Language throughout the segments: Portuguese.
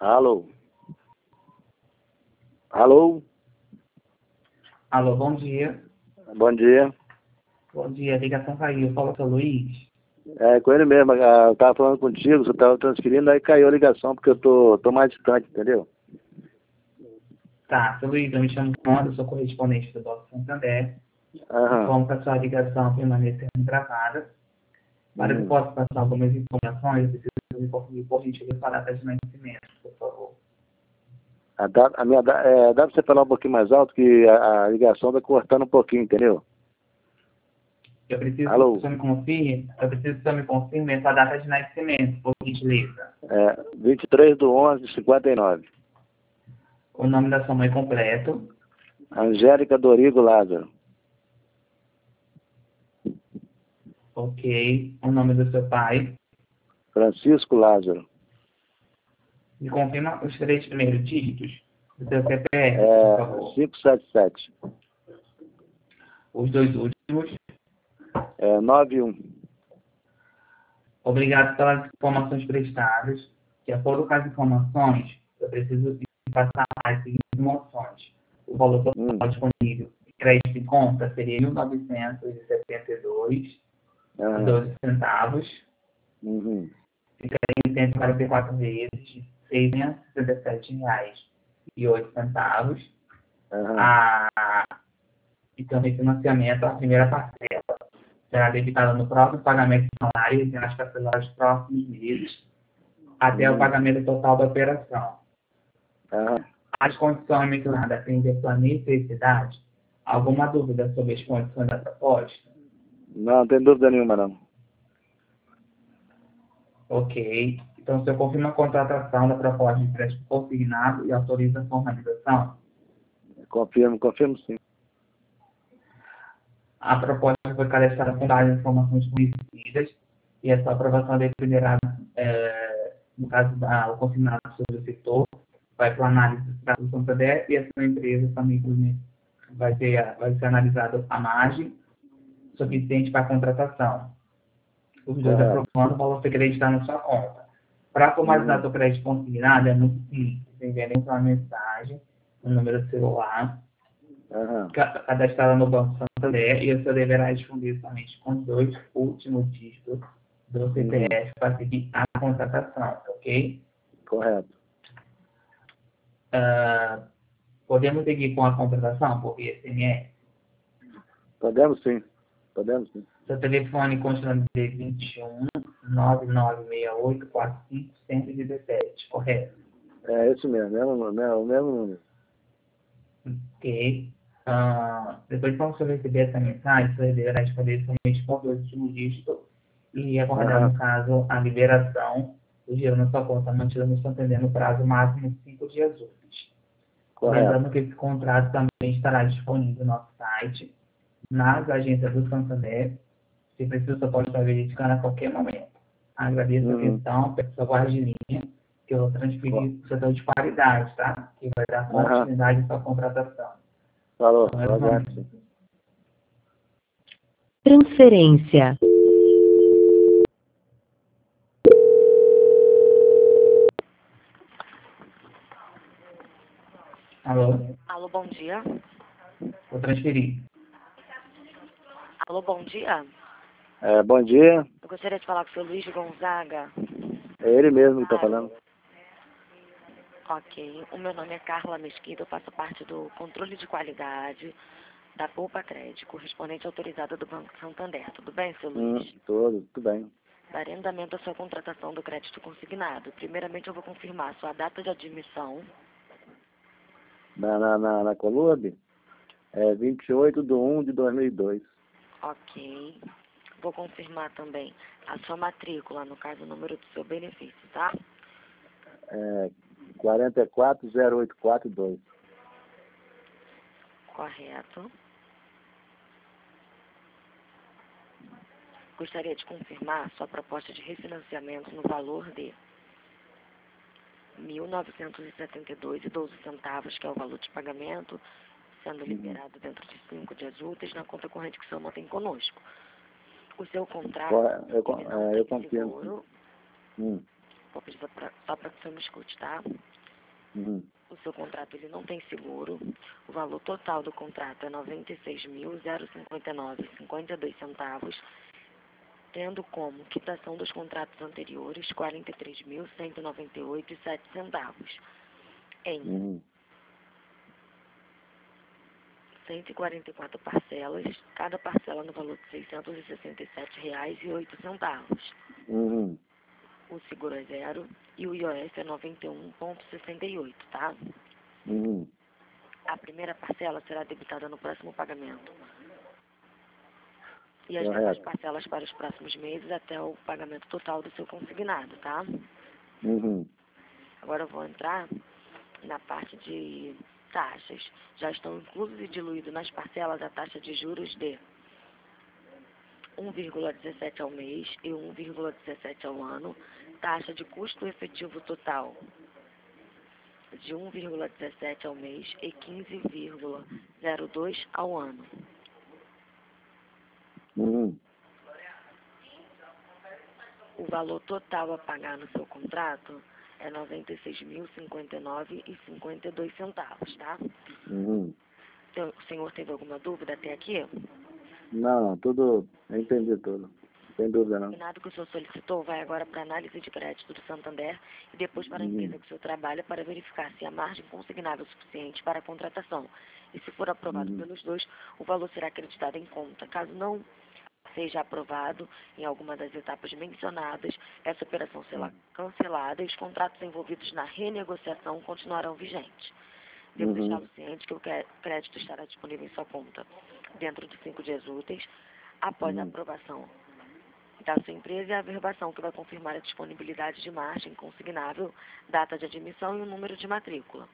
Alô? Alô? Alô, bom dia. Bom dia. Bom dia, a ligação caiu. Fala com o Luiz. É, com ele mesmo. Eu estava falando contigo, você estava transferindo, aí caiu a ligação, porque eu tô mais distante, entendeu? Tá, seu Luiz, eu me chamo Sandro, sou correspondente do Banco Santander. Aham. Informo que a sua ligação permanecendo gravada. Para que eu possa passar algumas informações, eu preciso me conferir por gentileza a data de nascimento, por favor. Dá pra você falar um pouquinho mais alto, que a ligação tá cortando um pouquinho, entendeu? Eu preciso que Alô? o senhor me confirme a sua data de nascimento, por gentileza. 23/11/59. O nome da sua mãe completo. Angélica Dorigo Lázaro. Ok. O nome do seu pai. Francisco Lázaro. Me confirma os 3 primeiros dígitos do seu CPF, por favor. 577. Os 2 últimos. 91. Obrigado pelas informações prestadas. De acordo com as informações, eu preciso passar as seguintes informações. O valor total disponível de crédito em conta seria R$ 1.972,12 centavos. Uhum. Ficaria em 144 vezes de R$ 667,08. E também financiamento, a primeira parcela será debitada no próximo pagamento de salário e nas parcelas dos próximos meses, até o pagamento total da operação. As condições mencionadas atendem sua necessidade? Alguma dúvida sobre as condições da proposta? Não tem dúvida nenhuma, não. Ok. Então, o senhor confirma a contratação da proposta de empréstimo consignado e autoriza a formalização? Confirmo sim. A proposta foi cadastrada com base em informações conhecidas e a sua aprovação dependerá, no caso do consignado sobre o setor, vai para a análise do Santander e a sua empresa também vai ser analisada a margem suficiente para a contratação. Os dois aprovando, o valor ser acreditado na sua conta. Para formalizar seu crédito consignado é muito simples. Você envia uma mensagem no número do celular, cadastrada no Banco Santander, e você deverá responder somente com os 2 últimos dígitos do CPF para seguir a contratação, ok? Correto. Podemos seguir com a contratação por via SMS? Podemos sim. Podemos sim. Seu telefone continua de 21 9968 45 117, correto? É isso mesmo, o mesmo número. Ok. Depois que você receber essa mensagem, você deverá responder somente com 2 últimos dígitos e aguardar, no caso, a liberação do dinheiro na sua conta, mantida no Santander no prazo máximo de 5 dias úteis. Correto. Lembrando que esse contrato também estará disponível no nosso site, nas agências do Santander. Se precisa, você pode estar verificando a qualquer momento. Agradeço a atenção, peço sua guarda de linha, que eu vou transferir para o setor de qualidade, tá? Que vai dar continuidade à sua contratação. Falou, Então, aguardo. Transferência. Alô? Alô, bom dia. Vou transferir. Alô, bom dia. Bom dia. Eu gostaria de falar com o seu Luiz Gonzaga. É ele mesmo que está falando. Ok. O meu nome é Carla Mesquita, eu faço parte do controle de qualidade da Poupa Crédito, correspondente autorizada do Banco Santander. Tudo bem, seu Luiz? Tudo bem. Darei andamento à sua contratação do crédito consignado. Primeiramente, eu vou confirmar a sua data de admissão. Na Colube? 28/1/2002. Ok. Vou confirmar também a sua matrícula, no caso, o número do seu benefício, tá? 44084-2. Correto. Gostaria de confirmar sua proposta de refinanciamento no valor de R$ 1.972,12, que é o valor de pagamento, sendo liberado dentro de 5 dias úteis na conta corrente que o senhor mantém conosco. O seu contrato, Eu ele não tem confirmo. seguro. Vou pedir só para que o senhor me escute, tá? Uhum. O seu contrato ele não tem seguro. O valor total do contrato é R$ 96.059,52, tendo como quitação dos contratos anteriores R$ 43.198,07 em Uhum. 144 parcelas, cada parcela no valor de R$ 667,08. Uhum. O seguro é zero e o IOF é 91,68, tá? Uhum. A primeira parcela será debitada no próximo pagamento. E as demais Correto. parcelas para os próximos meses até o pagamento total do seu consignado, tá? Uhum. Agora eu vou entrar na parte de taxas. Já estão inclusos e diluídos nas parcelas a taxa de juros de 1,17 ao mês e 1,17 ao ano, taxa de custo efetivo total de 1,17 ao mês e 15,02 ao ano. Uhum. O valor total a pagar no seu contrato é R$ 96.059,52, tá? Uhum. O senhor teve alguma dúvida até aqui? Não, tudo, eu entendi tudo. Sem dúvida não. O nada que o senhor solicitou vai agora para a análise de crédito do Santander e depois para a Uhum. empresa que o senhor trabalha para verificar se há margem consignável suficiente para a contratação. E se for aprovado Uhum. pelos dois, o valor será acreditado em conta. Caso não seja aprovado em alguma das etapas mencionadas, essa operação será cancelada e os contratos envolvidos na renegociação continuarão vigentes. Devo Uhum. deixá-lo ciente que o crédito estará disponível em sua conta dentro de 5 dias úteis, após a Uhum. aprovação da sua empresa e a averbação que vai confirmar a disponibilidade de margem consignável, data de admissão e o número de matrícula.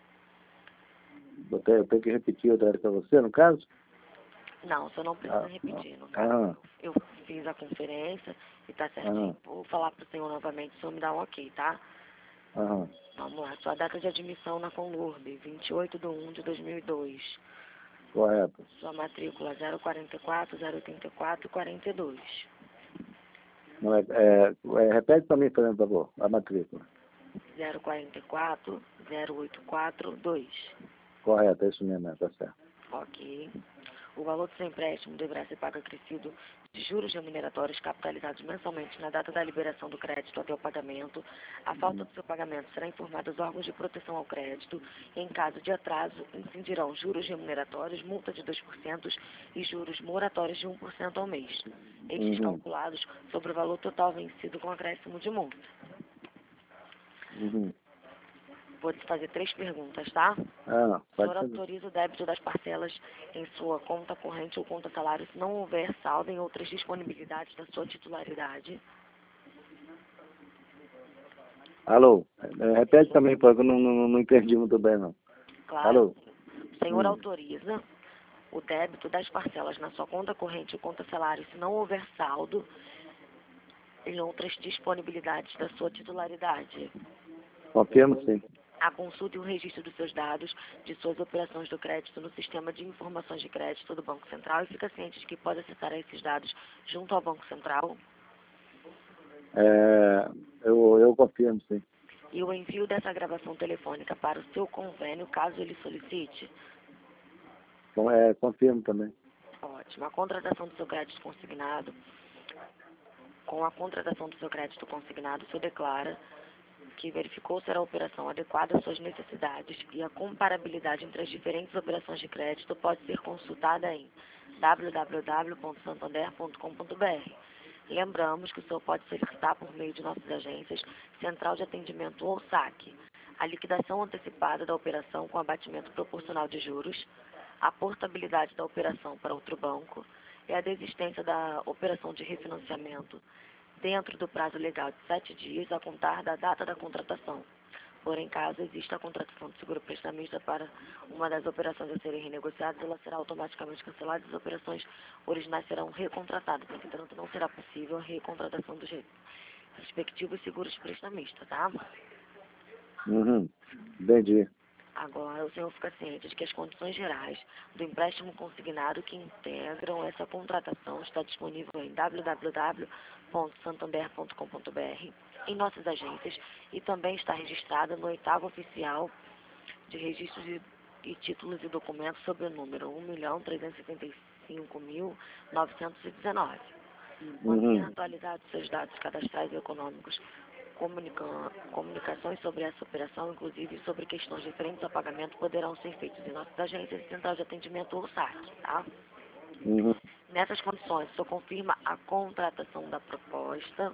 Eu tenho que repetir outra vez para você, no caso? Não, você não precisa repetir. No caso, Aham. eu fiz a conferência e tá certinho. Aham. Vou falar para o senhor novamente, o senhor me dá um ok, tá? Aham. Vamos lá, sua data de admissão na Conlurb, 28/1/2002. Correto. Sua matrícula 044 084 42. Não repete para mim, por favor, a matrícula. 044 084 2. Correto, é isso mesmo, tá certo. Ok. O valor do seu empréstimo deverá ser pago acrescido de juros remuneratórios capitalizados mensalmente na data da liberação do crédito até o pagamento. A falta do seu pagamento será informada aos órgãos de proteção ao crédito. Em caso de atraso, incidirão juros remuneratórios, multa de 2% e juros moratórios de 1% ao mês. Estes Uhum. calculados sobre o valor total vencido com acréscimo de multa. Uhum. Vou te fazer 3 perguntas, tá? Ah, O pode senhor ser. autoriza o débito das parcelas em sua conta corrente ou conta salário se não houver saldo em outras disponibilidades da sua titularidade? Alô, repete também, porque eu não entendi muito bem, não. Claro. Alô? O senhor autoriza o débito das parcelas na sua conta corrente ou conta salário se não houver saldo em outras disponibilidades da sua titularidade? Confirmo, sim. A consulta e o registro dos seus dados de suas operações do crédito no sistema de informações de crédito do Banco Central e fica ciente de que pode acessar esses dados junto ao Banco Central. Eu confirmo, sim. E o envio dessa gravação telefônica para o seu convênio, caso ele solicite. Então, confirmo também. Ótimo. A contratação do seu crédito consignado. Com a contratação do seu crédito consignado, o senhor declara que verificou ser a operação adequada às suas necessidades e a comparabilidade entre as diferentes operações de crédito pode ser consultada em www.santander.com.br. Lembramos que o senhor pode solicitar por meio de nossas agências, Central de Atendimento ou SAC, a liquidação antecipada da operação com abatimento proporcional de juros, a portabilidade da operação para outro banco e a desistência da operação de refinanciamento dentro do prazo legal de 7 dias a contar da data da contratação. Porém, caso exista a contratação de seguro prestamista para uma das operações a serem renegociadas, ela será automaticamente cancelada e as operações originais serão recontratadas. Entretanto, não será possível a recontratação dos respectivos seguros prestamistas, tá? Uhum. Entendi. Agora, o senhor fica ciente de que as condições gerais do empréstimo consignado que integram essa contratação está disponível em www.santander.com.br, em nossas agências, e também está registrada no 8º Oficial de Registros e Títulos e Documentos sob o número 1.375.919. Mantenha atualizados seus dados cadastrais e econômicos, comunicações sobre essa operação, inclusive sobre questões referentes ao pagamento, poderão ser feitas em nossas agências e central de atendimento ou saque, tá? Nessas condições, o senhor confirma a contratação da proposta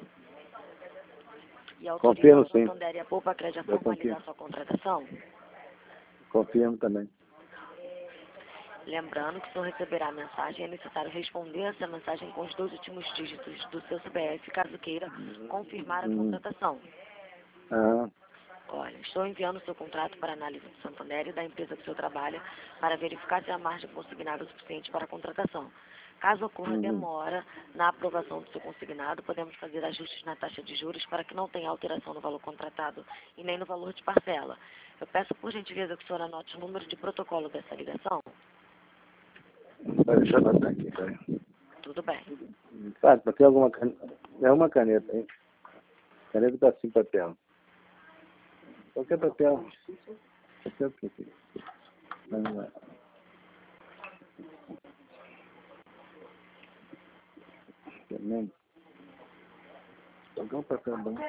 e autoriza o Santander e a Poupa Crédito a formalizar sua contratação? Confirmo também. Lembrando que, se o senhor receberá a mensagem, é necessário responder essa mensagem com os 2 últimos dígitos do seu CPF, caso queira confirmar a contratação. Olha, estou enviando o seu contrato para análise do Santander e da empresa que o senhor trabalha para verificar se a margem consignada é suficiente para a contratação. Caso ocorra demora na aprovação do seu consignado, podemos fazer ajustes na taxa de juros para que não tenha alteração no valor contratado e nem no valor de parcela. Eu peço, por gentileza, que o senhor anote o número de protocolo dessa ligação. Deixa eu anotar aqui, peraí. Tudo bem. Sabe, tem alguma caneta? É uma caneta, hein? Caneta está assim, papel. Qualquer papel. Qualquer papel. Vamos lá. Também. Algum papel bom.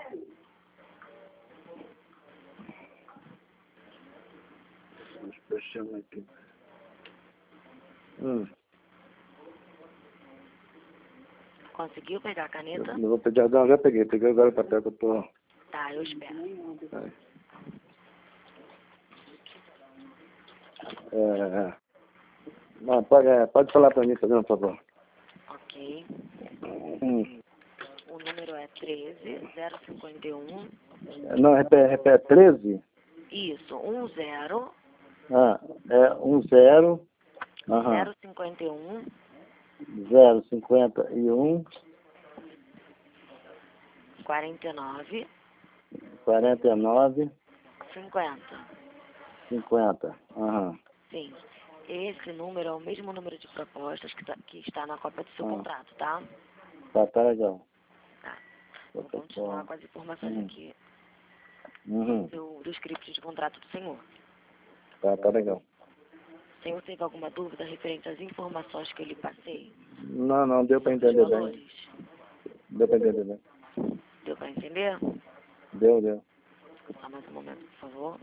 Deixa eu aqui. Conseguiu pegar a caneta? Eu vou pedir, não, já peguei agora o papel que eu tô. Tá, eu espero. Não, pode falar para mim, por favor. Ok. O número é 13051. Não, repete, 13? Isso, 10. É 10. 051. 051. 49. 49. 50. Aham. Sim. Esse número é o mesmo número de propostas que está na cópia do seu contrato, tá? Tá legal. Tá. Vou continuar com as informações aqui do script de contrato do senhor. Tá legal. O senhor teve alguma dúvida referente às informações que eu lhe passei? Não, deu para entender bem. Deu para entender bem. Deu para entender? Deu. Só mais um momento, por favor.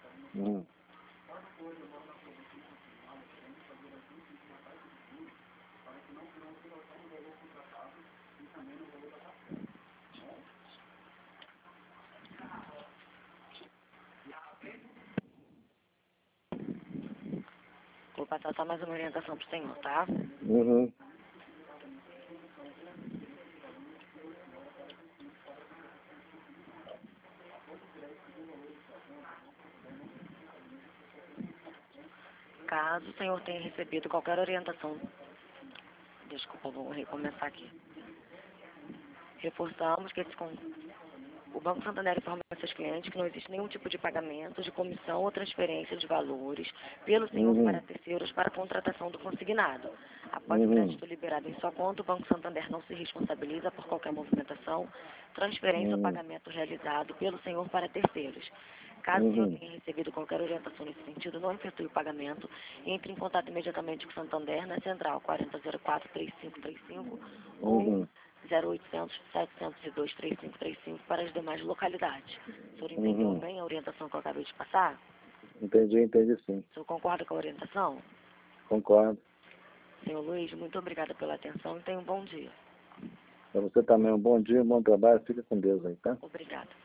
Vou passar só mais uma orientação para o senhor, tá? Caso o senhor tenha recebido qualquer orientação, desculpa, vou recomeçar aqui. Reforçamos que o Banco Santander informa a seus clientes que não existe nenhum tipo de pagamento, de comissão ou transferência de valores pelo senhor para terceiros para a contratação do consignado. Após o crédito liberado em sua conta, o Banco Santander não se responsabiliza por qualquer movimentação, transferência ou pagamento realizado pelo senhor para terceiros. Caso o senhor tenha recebido qualquer orientação nesse sentido, não efetue o pagamento e entre em contato imediatamente com o Santander na central 4004-3535 ou 0800-702-3535 para as demais localidades. O senhor entendeu bem a orientação que eu acabei de passar? Entendi sim. O senhor concorda com a orientação? Concordo. Senhor Luiz, muito obrigada pela atenção e tenha um bom dia. Para você também, um bom dia, um bom trabalho. Fica com Deus aí, tá? Obrigada.